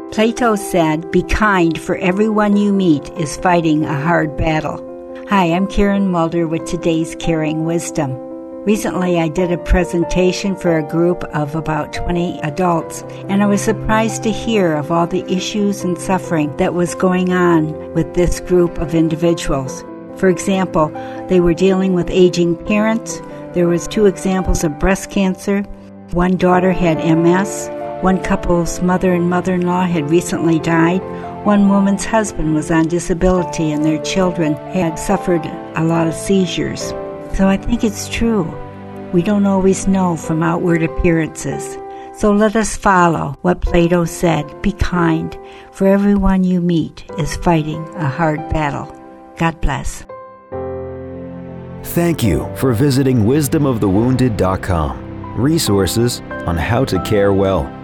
Plato said, "Be kind, for everyone you meet is fighting a hard battle." Hi, I'm Karen Mulder with today's Caring Wisdom. Recently, I did a presentation for a group of about 20 adults, and I was surprised to hear of all the issues and suffering that was going on with this group of individuals. For example, they were dealing with aging parents. There was 2 examples of breast cancer. One daughter had MS. One couple's mother and mother-in-law had recently died. One woman's husband was on disability and their children had suffered a lot of seizures. So I think it's true. We don't always know from outward appearances. So let us follow what Plato said, "Be kind, for everyone you meet is fighting a hard battle." God bless. Thank you for visiting wisdomofthewounded.com. Resources on how to care well.